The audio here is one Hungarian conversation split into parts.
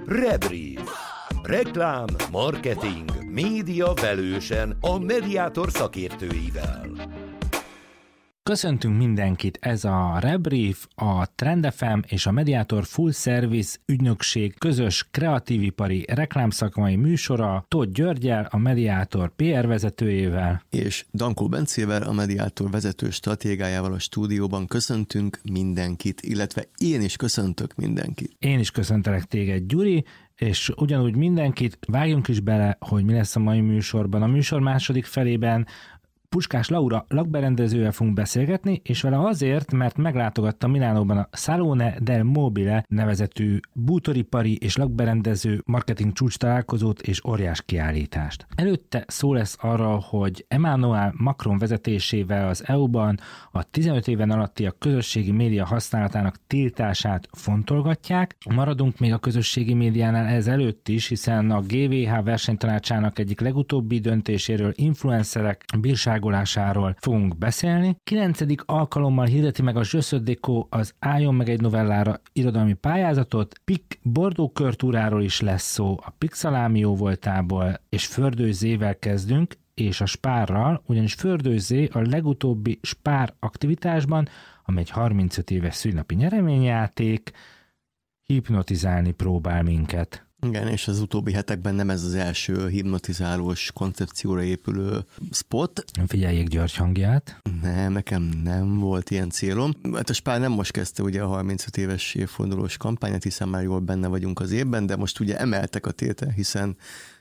Rebrief. Reklám, marketing, média velősen a Mediator szakértőivel. Köszöntünk mindenkit, ez a Rebrief, a Trend FM és a Mediator Full Service ügynökség közös kreatívipari reklámszakmai műsora Tóth Györggyel, a Mediator PR vezetőjével. És Dankó Bencével, a Mediator vezető stratégájával a stúdióban köszöntünk mindenkit, illetve én is köszöntök mindenkit. Én is köszöntelek téged, Gyuri, és ugyanúgy mindenkit, vágjunk is bele, hogy mi lesz a mai műsorban. A műsor második felében Puskás Laura lakberendezővel fogunk beszélgetni, és vele azért, mert meglátogatta Milánóban a Salone del Mobile nevezetű bútoripari és lakberendező marketing csúcs találkozót és óriás kiállítást. Előtte szó lesz arra, hogy Emmanuel Macron vezetésével az EU-ban a 15 éven alattiak közösségi média használatának tiltását fontolgatják. Maradunk még a közösségi médiánál ez előtt is, hiszen a GVH versenytanácsának egyik legutóbbi döntéséről, influencerek bírságolásáról fogunk beszélni. 9. alkalommal hirdeti meg a Jeux Déco az Álljon meg egy novellára irodalmi pályázatot, Pik Bordeaux körtúráról is lesz szó, a Pixalámi jóvoltából, és Fördőzével kezdünk, és a Spárral, ugyanis Fördőzé a legutóbbi Spár aktivitásban, amely egy 35 éves szülinapi nyereményjáték, hipnotizálni próbál minket. Igen, és az utóbbi hetekben nem ez az első hipnotizálós koncepcióra épülő spot. Figyeljék György hangját. Nem, nekem nem volt ilyen célom. Hát a Spár nem most kezdte ugye a 35 éves évfordulós kampányát, hiszen már jól benne vagyunk az évben, de most ugye emeltek a tétel, hiszen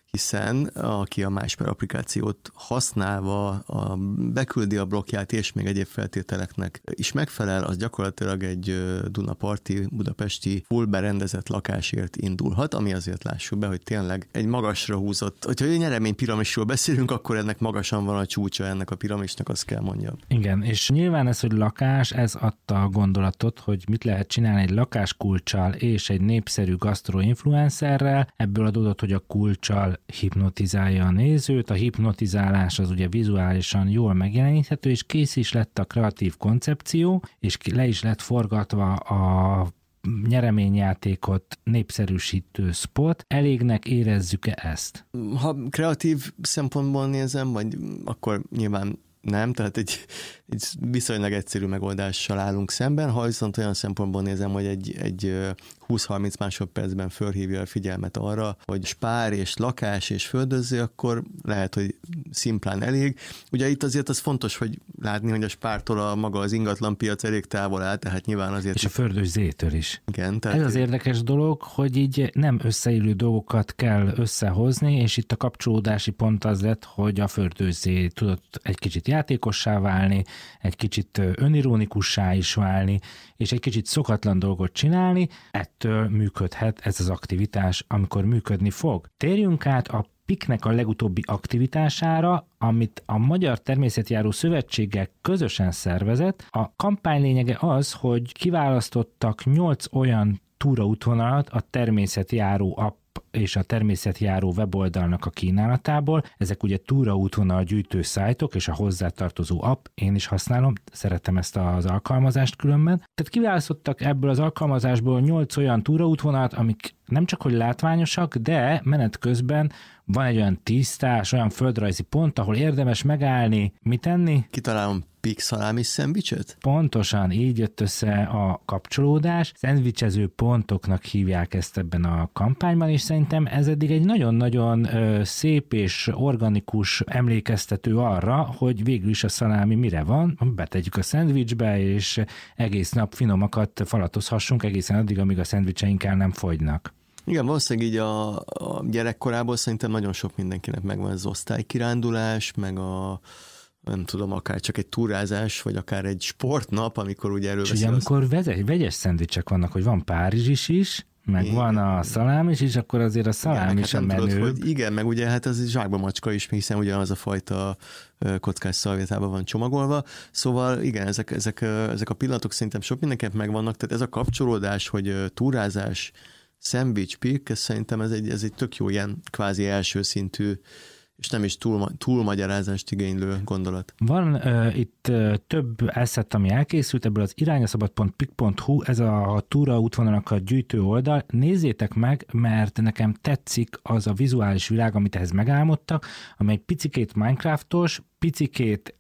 aki a MySpár applikációt használva beküldi a blokkját és még egyéb feltételeknek is megfelel, az gyakorlatilag egy Dunaparti, budapesti full berendezett lakásért indulhat, ami azért lássuk be, hogy tényleg egy magasra húzott. Hogyha egy nyereménypiramisról beszélünk, akkor ennek magasan van a csúcsa ennek a piramisnak, azt kell mondjam. Igen, és nyilván ez, hogy lakás, ez adta a gondolatot, hogy mit lehet csinálni egy lakáskulccsal és egy népszerű gasztroinfluencerrel. Ebből adódott, hogy a kulccsal hipnotizálja a nézőt, a hipnotizálás az ugye vizuálisan jól megjeleníthető, és kész is lett a kreatív koncepció, és le is lett forgatva a nyereményjátékot népszerűsítő spot. Elégnek érezzük-e ezt? Ha kreatív szempontból nézem, vagy akkor nyilván nem, tehát egy viszonylag egyszerű megoldással állunk szemben, ha viszont olyan szempontból nézem, hogy egy 20-30 másodpercben fölhívja a figyelmet arra, hogy Spár és lakás és Földőző, akkor lehet, hogy szimplán elég. Ugye itt azért az fontos, hogy látni, hogy a Spártól a maga az ingatlanpiac elég távol áll, tehát nyilván azért... És a Földőzétől is. Igen, tehát... Ez az érdekes dolog, hogy így nem összeillő dolgokat kell összehozni, és itt a kapcsolódási pont az lett, hogy a Földőzé tudott egy kicsit játékossá válni, egy kicsit önironikussá is válni, és egy kicsit szokatlan dolgot csinálni, ettől működhet ez az aktivitás, amikor működni fog. Térjünk át a Piknek a legutóbbi aktivitására, amit a Magyar Természetjáró Szövetséggel közösen szervezett. A kampány lényege az, hogy kiválasztottak 8 olyan túraútvonalat a Természetjáró app és a Természetjáró weboldalnak a kínálatából. Ezek ugye túraútvonal gyűjtő szájtok és a hozzátartozó app. Én is használom, szeretem ezt az alkalmazást különben. Tehát kiválasztottak ebből az alkalmazásból 8 olyan túraútvonalat, amik nem csak hogy látványosak, de menet közben van egy olyan tisztás, olyan földrajzi pont, ahol érdemes megállni, mit enni? Kitalálom Pixalámi szendvicset? Pontosan, így jött össze a kapcsolódás. Szendvicsező pontoknak hívják ezt ebben a kampányban, és szerintem ez eddig egy nagyon-nagyon szép és organikus emlékeztető arra, hogy végül is a szalámi mire van, betegyük a szendvicsbe, és egész nap finomakat falatozhassunk egészen addig, amíg a szendvicseink el nem fogynak. Igen, valószínűleg így a gyerekkorából szerintem nagyon sok mindenkinek megvan az osztálykirándulás, meg nem tudom, akár csak egy túrázás, vagy akár egy sportnap, amikor ugye erről beszél. És amikor vegyes szendvicsek vannak, hogy van Párizs is, meg igen, van a szalám is, akkor azért a szalám is a menő. Tudod, hogy igen, meg ugye hát ez zsákba macska is, hiszen ugyanaz a fajta kockás szalvétában van csomagolva. Szóval igen, ezek a pillanatok szerintem sok mindenkinek megvannak, tehát ez a kapcsolódás, hogy túrázás, szendvics, Pik, szerintem ez egy tök jó ilyen kvázi első szintű és nem is túlmagyarázást igénylő gondolat. Van itt több asset, ami elkészült, ebből az irányaszabad.pik.hu, ez a túra útvonalakat gyűjtő oldal. Nézzétek meg, mert nekem tetszik az a vizuális világ, amit ehhez megálmodtak, amely picikét Minecraftos, picikét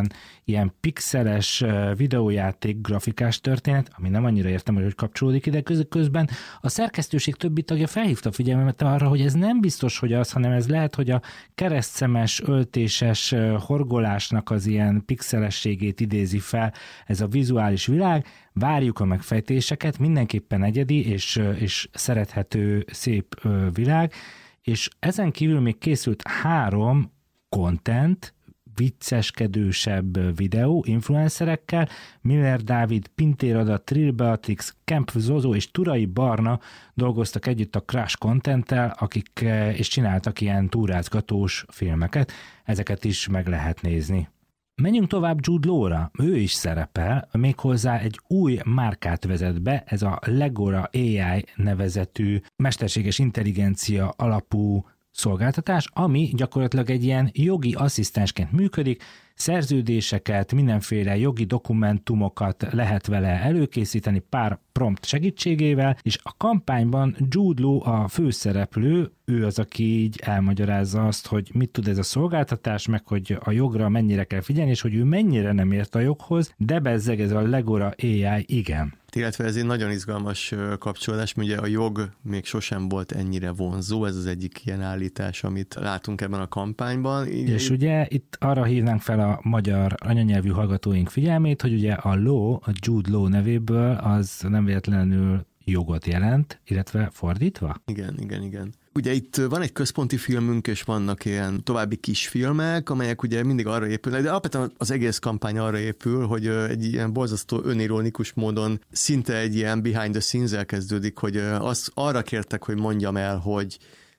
ilyen pixeles videójáték grafikás történet, ami nem annyira értem, hogy kapcsolódik ide, közben a szerkesztőség többi tagja felhívta a figyelmemet arra, hogy ez nem biztos, hogy az, hanem ez lehet, hogy a keresztszemes, öltéses horgolásnak az ilyen pixelességét idézi fel ez a vizuális világ. Várjuk a megfejtéseket, mindenképpen egyedi és szerethető szép világ, és ezen kívül még készült 3 content, vicceskedősebb videó influencerekkel, Miller Dávid, Pintér Ada, Trill Beatrix, Kemp Zozó és Turai Barna dolgoztak együtt a Crash Content-tel, akik és csináltak ilyen túrázgatós filmeket, ezeket is meg lehet nézni. Menjünk tovább Jude Law-ra, ő is szerepel, méghozzá egy új márkát vezet be, ez a Legora AI nevezetű mesterséges intelligencia alapú szolgáltatás, ami gyakorlatilag egy ilyen jogi asszisztensként működik, szerződéseket, mindenféle jogi dokumentumokat lehet vele előkészíteni pár prompt segítségével, és a kampányban Jude Law a főszereplő, ő az, aki így elmagyarázza azt, hogy mit tud ez a szolgáltatás, meg hogy a jogra mennyire kell figyelni, és hogy ő mennyire nem ért a joghoz, de bezzeg ez a Legora AI igen. Illetve ez egy nagyon izgalmas kapcsolódás, mert ugye a jog még sosem volt ennyire vonzó, ez az egyik ilyen állítás, amit látunk ebben a kampányban. És ugye itt arra hívnánk fel a magyar anyanyelvű hallgatóink figyelmét, hogy ugye a Law, a Jude Law nevéből az nem véletlenül jogot jelent, illetve fordítva? Igen. Ugye itt van egy központi filmünk, és vannak ilyen további kisfilmek, amelyek ugye mindig arra épülnek, de alapvetően az egész kampány arra épül, hogy egy ilyen borzasztó önironikus módon szinte egy ilyen behind the scenes-el kezdődik, hogy arra kértek, hogy mondjam el, hogy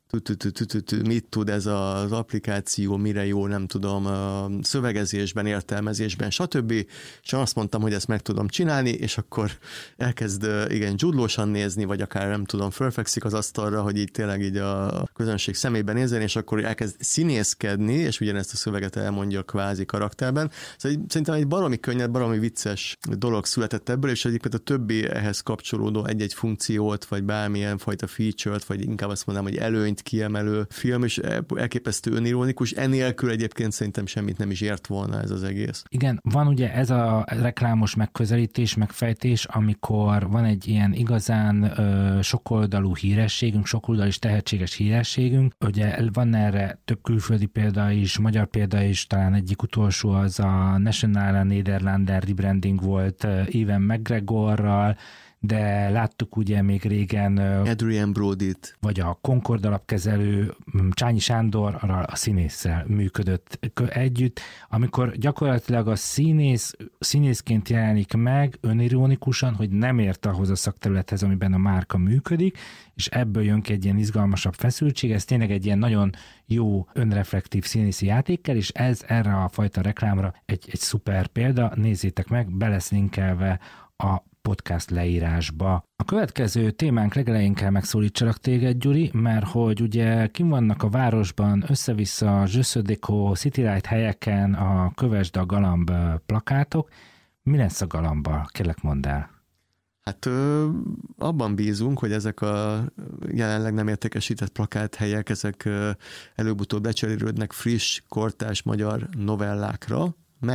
mit tud ez az applikáció, mire jó, nem tudom, szövegezésben, értelmezésben, stb. És azt mondtam, hogy ezt meg tudom csinálni, és akkor elkezd igen dzsudlósan nézni, vagy akár nem tudom, fölfekszik az asztalra, hogy így tényleg így a közönség szemében nézni, és akkor elkezd színészkedni, és ugyanezt a szöveget elmondja a kvázi karakterben. Szóval szerintem egy baromi könnyed, baromi vicces dolog született ebből, és egyébként a többi ehhez kapcsolódó egy-egy funkciót, vagy bármilyen fajta feature-t, vagy inkább azt mondanám, hogy előnyt kiemelő film, és elképesztő önironikus, enélkül egyébként szerintem semmit nem is ért volna ez az egész. Igen, van ugye ez a reklámos megközelítés, megfejtés, amikor van egy ilyen igazán sokoldalú hírességünk, sokoldalú és tehetséges hírességünk, ugye van erre több külföldi példa is, magyar példa is, talán egyik utolsó az a National Nederlander rebranding volt Ewan McGregorral, de láttuk ugye még régen Adrian Brodyt, vagy a Concord alapkezelő Csányi Sándorral, a színésszel működött együtt, amikor gyakorlatilag a színészként jelenik meg önironikusan, hogy nem ért ahhoz a szakterülethez, amiben a márka működik, és ebből jön ki egy ilyen izgalmasabb feszültség, ez tényleg egy ilyen nagyon jó önreflektív színészi játékkel, és ez erre a fajta reklámra egy szuper példa, nézzétek meg, be lesz linkelve a podcast leírásba. A következő témánk legelején kell megszólítsalak téged, Gyuri, mert hogy ugye kim vannak a városban össze-vissza Zsöszödéko, City Light helyeken a Kövesd a Galamb plakátok. Mi lesz a Galambbal? Kérlek, mondd el. Hát abban bízunk, hogy ezek a jelenleg nem értékesített plakáthelyek, ezek előbb-utóbb lecserélődnek friss, kortárs magyar novellákra,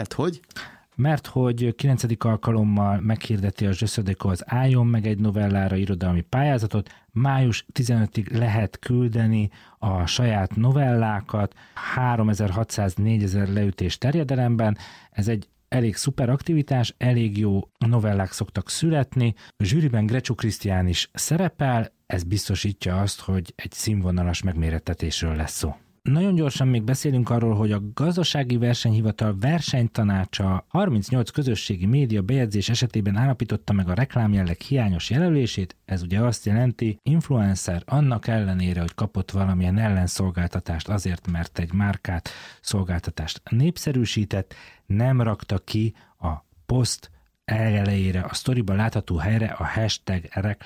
Mert hogy 9. alkalommal meghirdeti a Zsöszödéko az Álljon meg egy novellára irodalmi pályázatot, május 15-ig lehet küldeni a saját novellákat 3600-4000 leütés terjedelemben, ez egy elég szuper aktivitás, elég jó novellák szoktak születni, a zsűriben Grecsó Krisztián is szerepel, ez biztosítja azt, hogy egy színvonalas megmérettetésről lesz szó. Nagyon gyorsan még beszélünk arról, hogy a Gazdasági Versenyhivatal versenytanácsa 38 közösségi média bejegyzés esetében állapította meg a reklámjelleg hiányos jelölését. Ez ugye azt jelenti, influencer annak ellenére, hogy kapott valamilyen ellenszolgáltatást azért, mert egy márkát, szolgáltatást népszerűsített, nem rakta ki a poszt elejére, a sztoriban látható helyre a hashtag reklám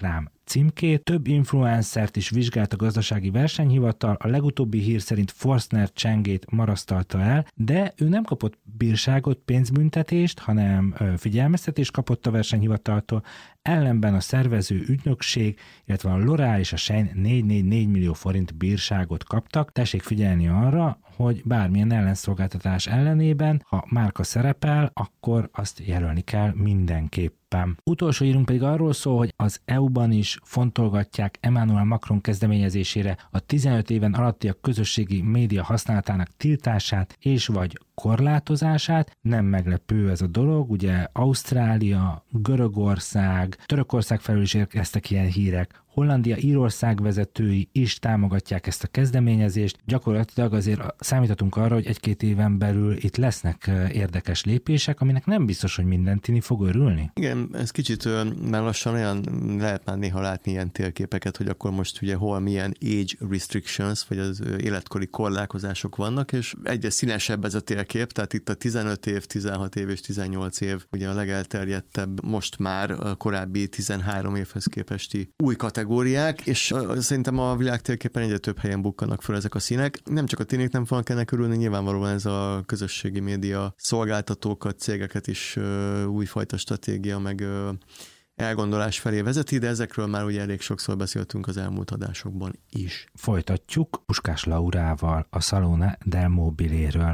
címkét, több influencert is vizsgált a gazdasági versenyhivatal, a legutóbbi hír szerint Forstner csengét marasztalta el, de ő nem kapott bírságot, pénzbüntetést, hanem figyelmeztetést kapott a versenyhivataltól, ellenben a szervező ügynökség, illetve a L'Oréal és a Shein 444 millió forint bírságot kaptak. Tessék figyelni arra, hogy bármilyen ellenszolgáltatás ellenében, ha márka szerepel, akkor azt jelölni kell mindenképpen. Utolsó írunk pedig arról szól, hogy az EU-ban is fontolgatják Emmanuel Macron kezdeményezésére a 15 éven alattiak közösségi média használatának tiltását és vagy korlátozását. Nem meglepő ez a dolog, ugye Ausztrália, Görögország, Törökország felől is érkeztek ilyen hírek, Hollandia, Írország vezetői is támogatják ezt a kezdeményezést. Gyakorlatilag azért számíthatunk arra, hogy 1-2 éven belül itt lesznek érdekes lépések, aminek nem biztos, hogy minden tini fog örülni. Igen, ez kicsit már lassan olyan, lehet már néha látni ilyen térképeket, hogy akkor most ugye hol milyen age restrictions, vagy az életkori korlátozások vannak, és egyre színesebb ez a térkép, tehát itt a 15 év, 16 év és 18 év ugye a legelterjedtebb, most már a korábbi 13 évhez képesti új kategóriák, és szerintem a világ térképen egyre több helyen bukkanak föl ezek a színek. Nem csak a tinék nem fognak ennek örülni, nyilvánvalóan ez a közösségi média szolgáltatókat, cégeket is újfajta stratégia, meg elgondolás felé vezeti, de ezekről már ugye elég sokszor beszéltünk az elmúlt adásokban is. Folytatjuk Puskás Laurával a Salone del Mobiléről.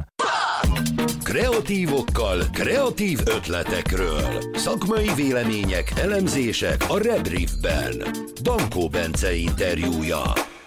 Kreatívokkal, kreatív ötletekről. Szakmai vélemények, elemzések a Rebriefben. Dankó Bence interjúja.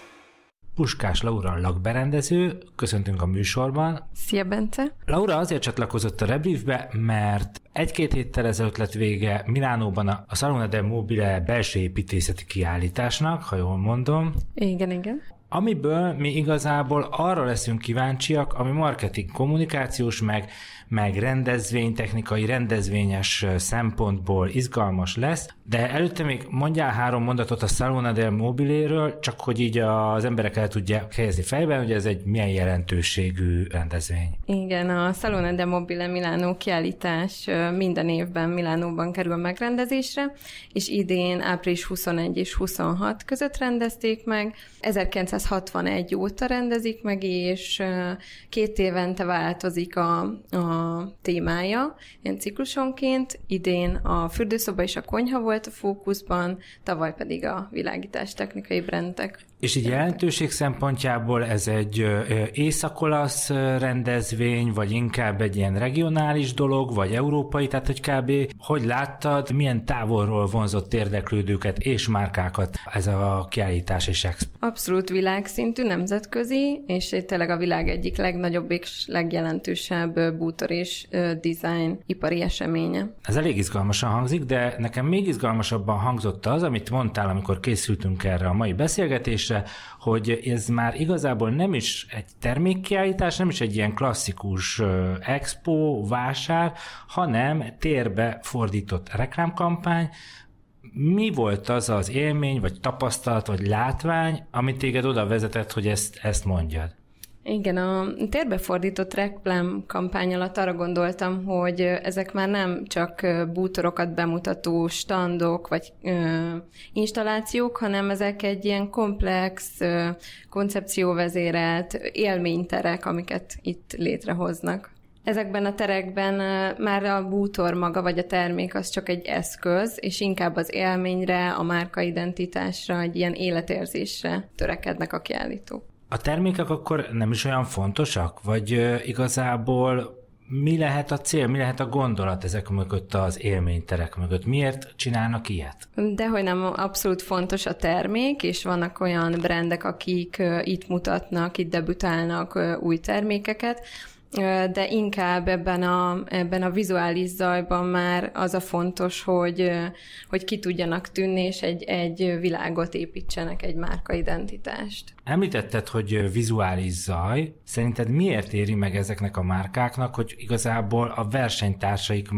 Puskás Laura lakberendező, köszöntünk a műsorban. Szia, Bence! Laura azért csatlakozott a Rebriefbe, mert 1-2 héttel ezelőtt lett vége Milánóban a Salone del Mobile belső építészeti kiállításnak, ha jól mondom. Igen. Amiből mi igazából arra leszünk kíváncsiak, ami marketing kommunikációs, meg rendezvénytechnikai, rendezvényes szempontból izgalmas lesz, de előtte még mondjál 3 mondatot a Salone del Mobiléről, csak hogy így az emberek el tudják helyezni fejben, hogy ez egy milyen jelentőségű rendezvény. Igen, a Salone del Mobile Milánó kiállítás minden évben Milánóban kerül megrendezésre, és idén április 21 és 26 között rendezték meg. 1961 óta rendezik meg, és 2 évente változik a témája, ilyen ciklusonként. Idén a fürdőszoba és a konyha volt a fókuszban, tavaly pedig a világítás technikai brendek. És így jelentőség szempontjából ez egy észak-olasz rendezvény, vagy inkább egy ilyen regionális dolog, vagy európai, tehát hogy kb. Hogy láttad, milyen távolról vonzott érdeklődőket és márkákat ez a kiállítás és expo? Abszolút világszintű, nemzetközi, és tényleg a világ egyik legnagyobb és legjelentősebb bútor és design ipari eseménye. Ez elég izgalmasan hangzik, de nekem még izgalmasabban hangzott az, amit mondtál, amikor készültünk erre a mai beszélgetésre, hogy ez már igazából nem is egy termékkiállítás, nem is egy ilyen klasszikus expo, vásár, hanem térbe fordított reklámkampány. Mi volt az az élmény, vagy tapasztalat, vagy látvány, amit téged oda vezetett, hogy ezt mondjad? Igen, a térbefordított reklámkampány alatt arra gondoltam, hogy ezek már nem csak bútorokat bemutató standok vagy installációk, hanem ezek egy ilyen komplex, koncepcióvezérelt élményterek, amiket itt létrehoznak. Ezekben a terekben már a bútor maga vagy a termék az csak egy eszköz, és inkább az élményre, a márkaidentitásra, egy ilyen életérzésre törekednek a kiállítók. A termékek akkor nem is olyan fontosak? Vagy igazából mi lehet a cél, mi lehet a gondolat ezek mögött, az élményterek mögött? Miért csinálnak ilyet? Dehogy nem, abszolút fontos a termék, és vannak olyan brandek, akik itt mutatnak, itt debütálnak új termékeket, de inkább ebben a vizuális zajban már az a fontos, hogy ki tudjanak tűnni, és egy világot építsenek, egy márkaidentitást. Említetted, hogy vizuális zaj. Szerinted miért éri meg ezeknek a márkáknak, hogy igazából a versenytársaik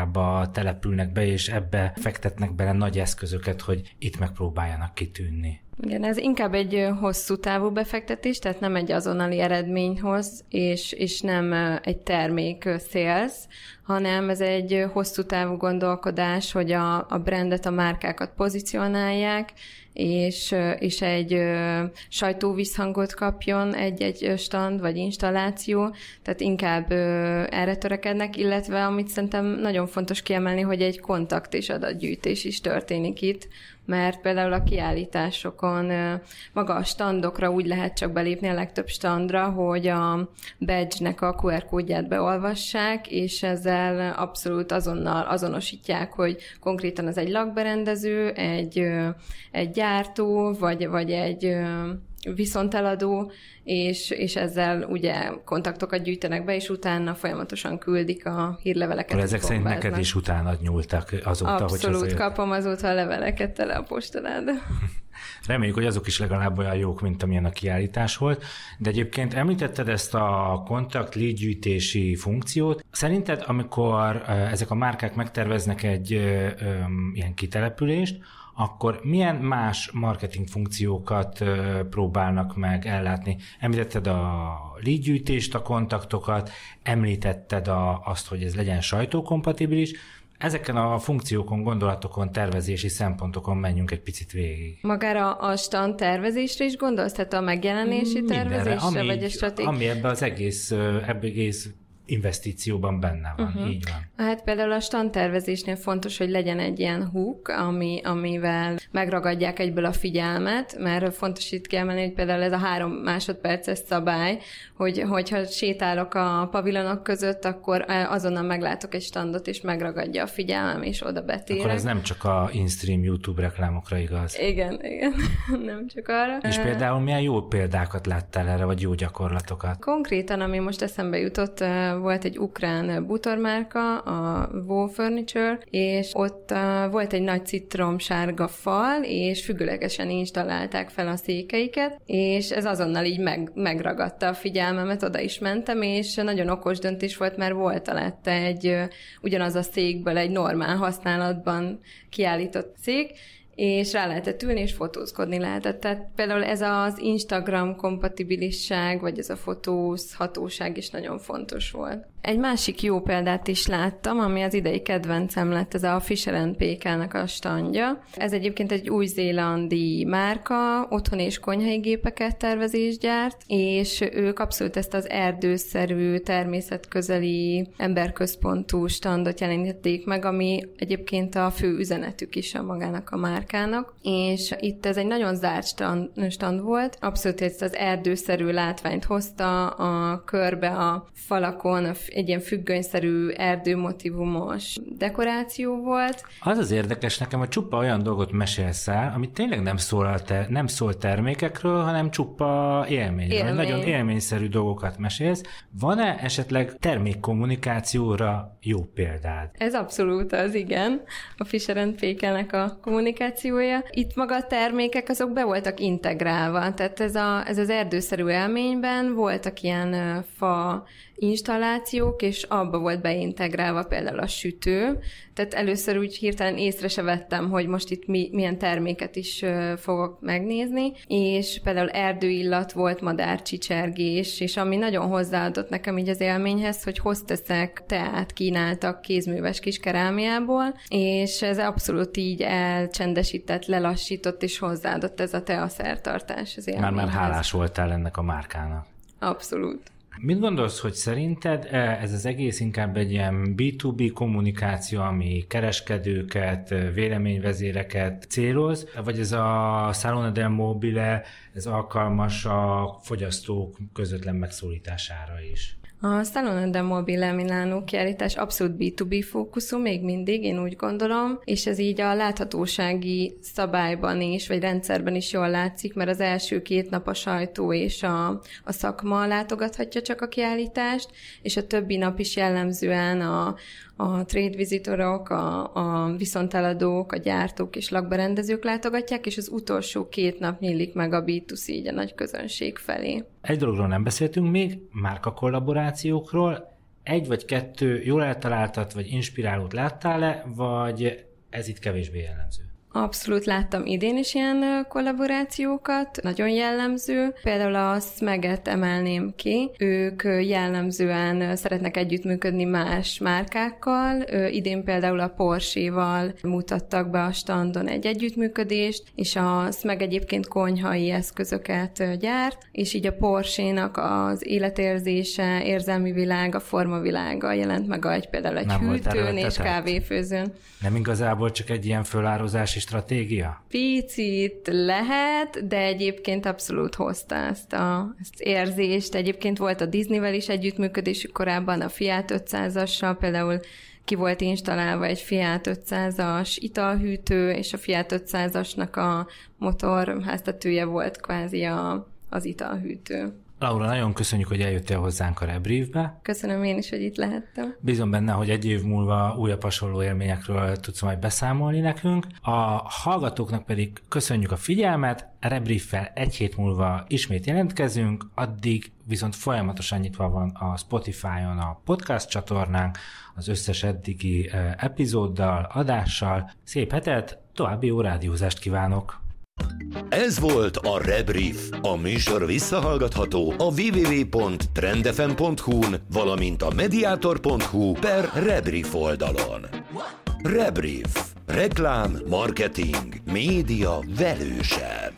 márkazajába települnek be, és ebbe fektetnek bele nagy eszközöket, hogy itt megpróbáljanak kitűnni? Igen, ez inkább egy hosszú távú befektetés, tehát nem egy azonnali eredményhoz, és nem egy termék sales, hanem ez egy hosszú távú gondolkodás, hogy a brandet, a márkákat pozícionálják, és egy sajtóvízhangot kapjon egy stand vagy installáció, tehát inkább erre törekednek, illetve amit szerintem nagyon fontos kiemelni, hogy egy kontakt és adatgyűjtés is történik itt, mert például a kiállításokon maga a standokra úgy lehet csak belépni a legtöbb standra, hogy a badge-nek a QR kódját beolvassák, és ezzel abszolút azonnal azonosítják, hogy konkrétan az egy lakberendező, egy gyártó, vagy egy viszonteladó, és ezzel ugye kontaktokat gyűjtenek be, és utána folyamatosan küldik a hírleveleket. Akkor ezek szerint neked is utána nyúltak azóta, abszolút, hogy kapom azóta a leveleket tele a postaláda. Reméljük, hogy azok is legalább olyan jók, mint amilyen a kiállítás volt. De egyébként említetted ezt a kontakt lead gyűjtési funkciót. Szerinted, amikor ezek a márkák megterveznek egy ilyen kitelepülést, akkor milyen más marketing funkciókat próbálnak meg ellátni? Említetted a lead gyűjtést, a kontaktokat, említetted azt, hogy ez legyen sajtókompatibilis. Ezeken a funkciókon, gondolatokon, tervezési szempontokon menjünk egy picit végig. Magára a stand tervezésre is gondolsz, tehát a megjelenési tervezésre, vagy a stratégia? Ami ebben az egész investícióban benne van, így van. Hát például a standtervezésnél fontos, hogy legyen egy ilyen hook, amivel megragadják egyből a figyelmet, mert fontos itt kiemelni, hogy például ez a 3 másodperces szabály, hogyha sétálok a pavilonok között, akkor azonnal meglátok egy standot, és megragadja a figyelmem, és oda betérek. Akkor ez nem csak a in-stream YouTube reklámokra igaz. Igen, nem csak arra. És például milyen jó példákat láttál erre, vagy jó gyakorlatokat? Konkrétan, ami most eszembe jutott, volt egy ukrán bútormárka, a Wow Furniture, és ott volt egy nagy citromsárga fal, és függőlegesen installálták fel a székeiket, és ez azonnal így megragadta a figyelmemet, oda is mentem, és nagyon okos döntés volt, mert volt alette ugyanaz a székből egy normál használatban kiállított szék, és rá lehetett ülni, és fotózkodni lehetett. Tehát például ez az Instagram kompatibilisság, vagy ez a fotózhatóság is nagyon fontos volt. Egy másik jó példát is láttam, ami az idei kedvencem lett, ez a Fisher & Paykel-nek a standja. Ez egyébként egy új-zélandi márka, otthoni és konyhai gépeket tervez és gyárt, és ők abszolút ezt az erdőszerű, természetközeli, emberközpontú standot jelenítették meg, ami egyébként a fő üzenetük is a magának a márkának, és itt ez egy nagyon zárt stand volt, abszolút ezt az erdőszerű látványt hozta, a körbe a falakon egy ilyen függönyszerű erdőmotivumos dekoráció volt. Az érdekes nekem, hogy csupa olyan dolgot mesélsz el, amit tényleg nem szól termékekről, hanem csupa élményről. Nagyon élményszerű dolgokat mesélsz. Van-e esetleg termékkommunikációra jó példád? Ez abszolút az, igen. A Fisher & Paykelnek a kommunikációja. Itt maga a termékek, azok be voltak integrálva. Tehát ez az erdőszerű élményben voltak ilyen fa installációk, és abba volt beintegrálva például a sütő. Tehát először úgy hirtelen észre se vettem, hogy most itt milyen terméket is fogok megnézni, és például erdőillat volt, madárcsicsergés, és ami nagyon hozzáadott nekem így az élményhez, hogy hosteszek teát kínáltak kézműves kiskerámiából, és ez abszolút így elcsendesített, lelassított, és hozzáadott ez a teaszertartás az élményhez. Már hálás voltál ennek a márkának. Abszolút. Mit gondolsz, hogy szerinted ez az egész inkább egy ilyen B2B kommunikáció, ami kereskedőket, véleményvezéreket céloz, vagy ez a Salone del Mobile, ez alkalmas a fogyasztók közvetlen megszólítására is? A Salone del Mobile Milano kiállítás abszolút B2B fókuszú, még mindig, én úgy gondolom, és ez így a láthatósági szabályban is, vagy rendszerben is jól látszik, mert az első 2 nap a sajtó és a szakma látogathatja csak a kiállítást, és a többi nap is jellemzően a trade visitorok, a viszonteladók, a gyártók és lakberendezők látogatják, és az utolsó 2 nap nyílik meg a B2C, így a nagy közönség felé. Egy dologról nem beszéltünk még, márka kollaborációkról. 1 vagy 2 jól eltaláltat, vagy inspirálót láttál-e, vagy ez itt kevésbé jellemző? Abszolút láttam idén is ilyen kollaborációkat, nagyon jellemző. Például a Smeget emelném ki, ők jellemzően szeretnek együttműködni más márkákkal. Idén például a Porsche-val mutattak be a standon egy együttműködést, és a Smeg egyébként konyhai eszközöket gyárt, és így a Porsche-nak az életérzése, érzelmi világa, formavilága jelent meg például egy hűtőn és kávéfőzőn. Nem igazából csak egy ilyen fölározási stratégia? Picit lehet, de egyébként abszolút hozta ezt érzést. Egyébként volt a Disneyvel is együttműködésük korábban, a Fiat 500-assal például ki volt installálva egy Fiat 500-as italhűtő, és a Fiat 500-asnak a motorháztetője volt kvázi az italhűtő. Laura, nagyon köszönjük, hogy eljöttél hozzánk a Rebriefbe. Köszönöm én is, hogy itt lehettem. Bízom benne, hogy egy év múlva újabb hasonló élményekről tudsz majd beszámolni nekünk. A hallgatóknak pedig köszönjük a figyelmet, a Rebrieffel egy hét múlva ismét jelentkezünk, addig viszont folyamatosan nyitva van a Spotify-on a podcast csatornánk, az összes eddigi epizóddal, adással. Szép hetet, további jó rádiózást kívánok! Ez volt a Rebrief. A műsor visszahallgatható a www.trendfm.hu-n, valamint a mediator.hu/Rebrief oldalon. Rebrief. Reklám, marketing, média velősen.